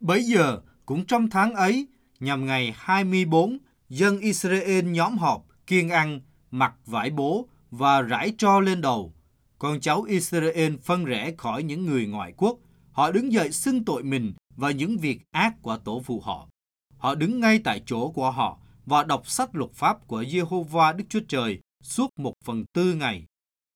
Bấy giờ, cũng trong tháng ấy, nhằm ngày 24, dân Israel nhóm họp, kiêng ăn, mặc vải bố và rải tro lên đầu. Con cháu Israel phân rẽ khỏi những người ngoại quốc. Họ đứng dậy xưng tội mình và những việc ác của tổ phụ họ. Họ đứng ngay tại chỗ của họ và đọc sách luật pháp của Giê-hô-va Đức Chúa Trời suốt 1/4 ngày.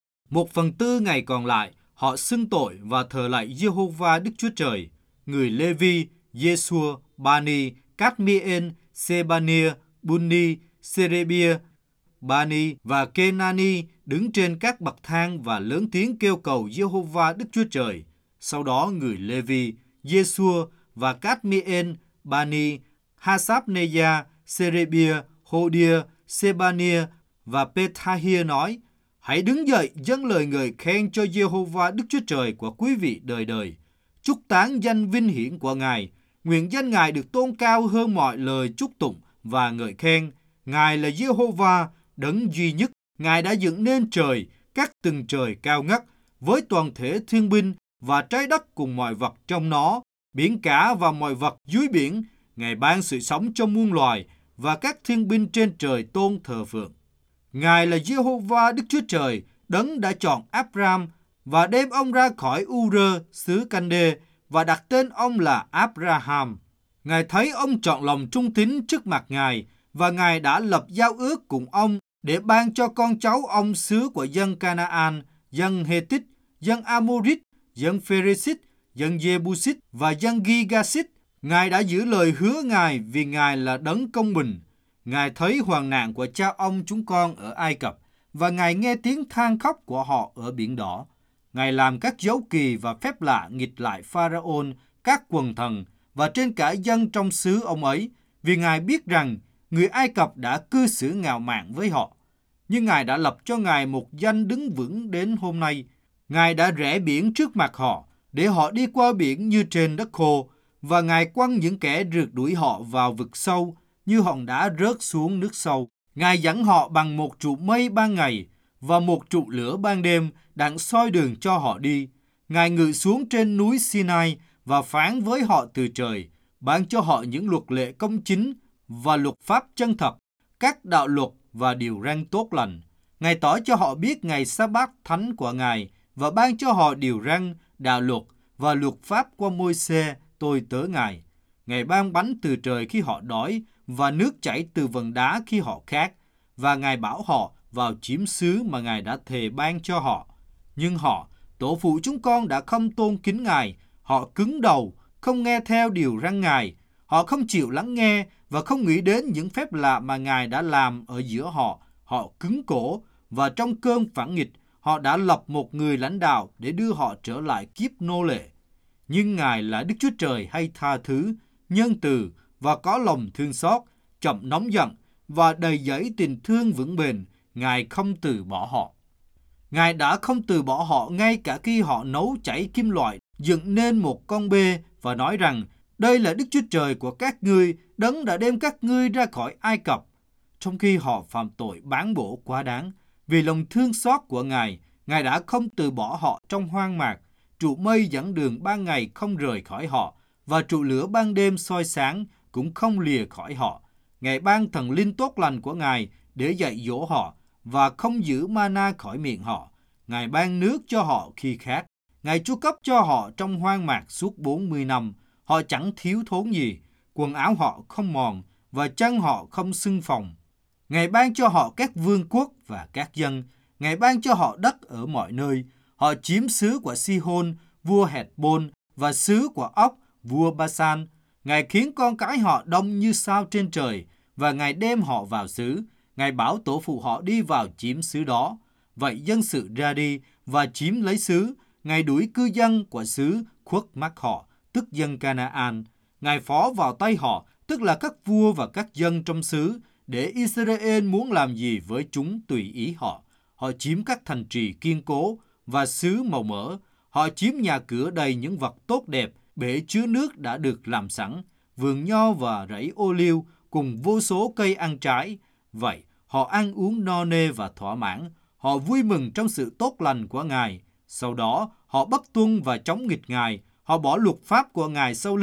1/4 ngày còn lại, họ xưng tội và thờ lạy Giê-hô-va Đức Chúa Trời. Người Lê-vi, Giê-xua, Ba-ni, Cát-mi-ên, Sê-ba-nia, Bun-ni, Sê-rê-bia, Ba-ni và Kê-na-ni đứng trên các bậc thang và lớn tiếng kêu cầu Giê-hô-va Đức Chúa Trời. Sau đó người Lê-vi, Giê-xua và Cát-mi-ên, Ba-ni, Ha-sáp-nê-gia, Sê-rê-bia, Hô-đia, Sê-ba-nia và Pê-tha-hia nói: Hãy đứng dậy dâng lời ngợi khen cho Giê-hô-va Đức Chúa Trời của quý vị đời đời. Chúc tán danh vinh hiển của Ngài. Nguyện danh Ngài được tôn cao hơn mọi lời chúc tụng và ngợi khen. Ngài là Giê-hô-va, đấng duy nhất. Ngài đã dựng nên trời, các tầng trời cao ngất, với toàn thể thiên binh và trái đất cùng mọi vật trong nó, biển cả và mọi vật dưới biển. Ngài ban sự sống cho muôn loài và các thiên binh trên trời tôn thờ phượng. Ngài là Giê-hô-va Đức Chúa Trời, đấng đã chọn Áp-ram và đem ông ra khỏi U-rơ, xứ Canh-đê, và đặt tên ông là Áp-ra-ham. Ngài thấy ông trọn lòng trung tín trước mặt Ngài, và Ngài đã lập giao ước cùng ông để ban cho con cháu ông xứ của dân Canaan, dân Hethit, dân Amorit, dân Pheresit, dân Jebusit và dân Gigasit. Ngài đã giữ lời hứa Ngài vì Ngài là đấng công bình. Ngài thấy hoạn nạn của cha ông chúng con ở Ai Cập, và Ngài nghe tiếng than khóc của họ ở Biển Đỏ. Ngài làm các dấu kỳ và phép lạ nghịch lại Pharaon, các quần thần và trên cả dân trong xứ ông ấy, vì Ngài biết rằng người Ai Cập đã cư xử ngạo mạn với họ. Nhưng Ngài đã lập cho Ngài một danh đứng vững đến hôm nay. Ngài đã rẽ biển trước mặt họ, để họ đi qua biển như trên đất khô, và Ngài quăng những kẻ rượt đuổi họ vào vực sâu, như hòn đá rớt xuống nước sâu. Ngài dẫn họ bằng một trụ mây ban ngày và một trụ lửa ban đêm, đặng soi đường cho họ đi. Ngài ngự xuống trên núi Sinai và phán với họ từ trời, ban cho họ những luật lệ công chính và luật pháp chân thật, các đạo luật và điều răn tốt lành. Ngài tỏ cho họ biết ngày sa-bát thánh của Ngài và ban cho họ điều răn, đạo luật và luật pháp qua Môi-se, tôi tớ Ngài. Ngài ban bánh từ trời khi họ đói và nước chảy từ vần đá khi họ khát, và Ngài bảo họ vào chiếm xứ mà Ngài đã thề ban cho họ. Nhưng họ, tổ phụ chúng con đã không tôn kính Ngài, họ cứng đầu, không nghe theo điều răn Ngài. Họ không chịu lắng nghe và không nghĩ đến những phép lạ mà Ngài đã làm ở giữa họ. Họ cứng cổ, và trong cơn phản nghịch, họ đã lập một người lãnh đạo để đưa họ trở lại kiếp nô lệ. Nhưng Ngài là Đức Chúa Trời hay tha thứ, nhân từ và có lòng thương xót, chậm nóng giận và đầy dẫy tình thương vững bền. Ngài không từ bỏ họ. Ngài đã không từ bỏ họ ngay cả khi họ nấu chảy kim loại, dựng nên một con bê và nói rằng: đây là Đức Chúa Trời của các ngươi, đấng đã đem các ngươi ra khỏi Ai Cập. Trong khi họ phạm tội bán bổ quá đáng, vì lòng thương xót của Ngài, Ngài đã không từ bỏ họ trong hoang mạc. Trụ mây dẫn đường ban ngày không rời khỏi họ, và trụ lửa ban đêm soi sáng cũng không lìa khỏi họ. Ngài ban thần linh tốt lành của Ngài để dạy dỗ họ, và không giữ mana khỏi miệng họ. Ngài ban nước cho họ khi khát. Ngài chu cấp cho họ trong hoang mạc suốt 40 năm. Họ chẳng thiếu thốn gì, quần áo họ không mòn, và chân họ không sưng phồng. Ngài ban cho họ các vương quốc và các dân. Ngài ban cho họ đất ở mọi nơi. Họ chiếm xứ của Sihon, vua Hẹt-bôn, và xứ của Ốc, vua Basan. Ngài khiến con cái họ đông như sao trên trời, và Ngài đem họ vào xứ. Ngài bảo tổ phụ họ đi vào chiếm xứ đó. Vậy dân sự ra đi và chiếm lấy xứ. Ngài đuổi cư dân của xứ khuất mắt họ, tức dân Canaan. Ngài phó vào tay họ, tức là các vua và các dân trong xứ, để Israel muốn làm gì với chúng tùy ý họ. Họ chiếm các thành trì kiên cố và xứ màu mỡ. Họ chiếm nhà cửa đầy những vật tốt đẹp, bể chứa nước đã được làm sẵn, vườn nho và rẫy ô liu cùng vô số cây ăn trái. Vậy, họ ăn uống no nê và thỏa mãn. Họ vui mừng trong sự tốt lành của Ngài. Sau đó, họ bất tuân và chống nghịch Ngài. Họ bỏ luật pháp của Ngài sau lưng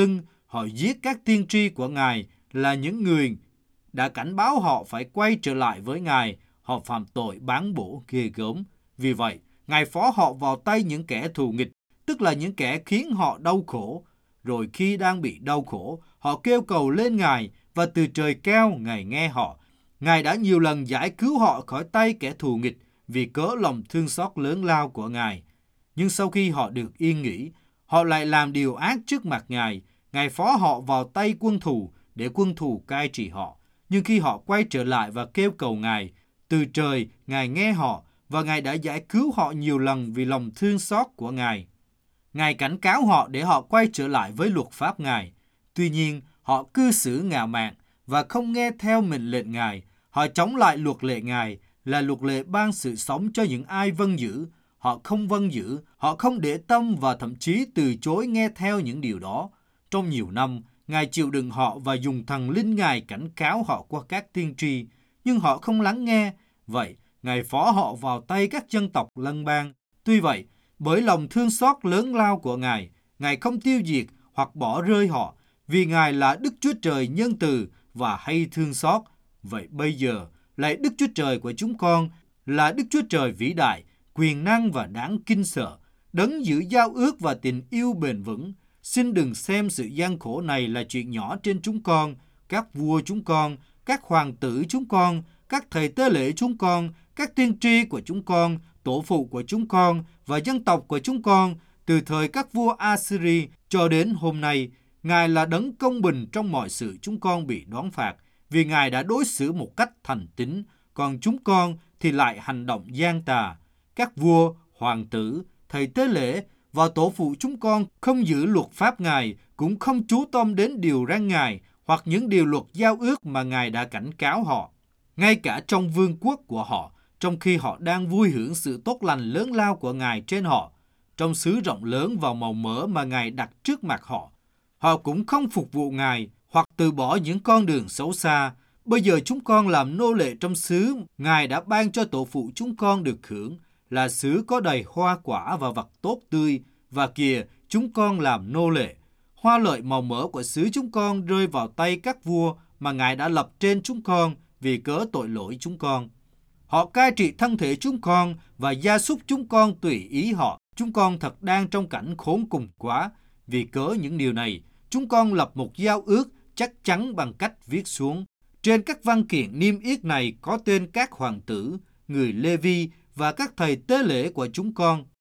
họ giết các tiên tri của Ngài là những người đã cảnh báo họ phải quay trở lại với Ngài. Họ phạm tội bán bổ ghê gớm. Vì vậy, Ngài phó họ vào tay những kẻ thù nghịch, tức là những kẻ khiến họ đau khổ. Rồi khi đang bị đau khổ, họ kêu cầu lên Ngài và từ trời cao Ngài nghe họ. Ngài đã nhiều lần giải cứu họ khỏi tay kẻ thù nghịch vì cớ lòng thương xót lớn lao của Ngài. Nhưng sau khi họ được yên nghỉ, họ lại làm điều ác trước mặt Ngài. Ngài phó họ vào tay quân thù để quân thù cai trị họ. Nhưng khi họ quay trở lại và kêu cầu Ngài, từ trời Ngài nghe họ và Ngài đã giải cứu họ nhiều lần vì lòng thương xót của Ngài. Ngài cảnh cáo họ để họ quay trở lại với luật pháp Ngài. Tuy nhiên, họ cư xử ngạo mạn và không nghe theo mệnh lệnh Ngài. Họ chống lại luật lệ Ngài là luật lệ ban sự sống cho những ai vâng giữ. Họ không vâng giữ, họ không để tâm và thậm chí từ chối nghe theo những điều đó. Trong nhiều năm, Ngài chịu đựng họ và dùng thần linh Ngài cảnh cáo họ qua các tiên tri, nhưng họ không lắng nghe. Vậy, Ngài phó họ vào tay các dân tộc lân bang. Tuy vậy, bởi lòng thương xót lớn lao của Ngài, Ngài không tiêu diệt hoặc bỏ rơi họ, vì Ngài là Đức Chúa Trời nhân từ và hay thương xót. Vậy bây giờ, lạy Đức Chúa Trời của chúng con là Đức Chúa Trời vĩ đại, quyền năng và đáng kinh sợ, đấng giữ giao ước và tình yêu bền vững. Xin đừng xem sự gian khổ này là chuyện nhỏ trên chúng con, các vua chúng con, các hoàng tử chúng con, các thầy tế lễ chúng con, các tiên tri của chúng con, tổ phụ của chúng con và dân tộc của chúng con, từ thời các vua Assyri cho đến hôm nay. Ngài là đấng công bình trong mọi sự chúng con bị đoán phạt, vì Ngài đã đối xử một cách thành tín, còn chúng con thì lại hành động gian tà. Các vua, hoàng tử, thầy tế lễ và tổ phụ chúng con không giữ luật pháp Ngài, cũng không chú tâm đến điều răn Ngài hoặc những điều luật giao ước mà Ngài đã cảnh cáo họ. Ngay cả trong vương quốc của họ, trong khi họ đang vui hưởng sự tốt lành lớn lao của Ngài trên họ, trong xứ rộng lớn và màu mỡ mà Ngài đặt trước mặt họ, họ cũng không phục vụ Ngài hoặc từ bỏ những con đường xấu xa. Bây giờ chúng con làm nô lệ trong xứ Ngài đã ban cho tổ phụ chúng con được hưởng, là xứ có đầy hoa quả và vật tốt tươi, và kìa, chúng con làm nô lệ. Hoa lợi màu mỡ của xứ chúng con rơi vào tay các vua mà Ngài đã lập trên chúng con vì cớ tội lỗi chúng con. Họ cai trị thân thể chúng con và gia súc chúng con tùy ý họ. Chúng con thật đang trong cảnh khốn cùng quá. Vì cớ những điều này, chúng con lập một giao ước chắc chắn bằng cách viết xuống. Trên các văn kiện niêm yết này có tên các hoàng tử, người Lê-vi và các thầy tế lễ của chúng con.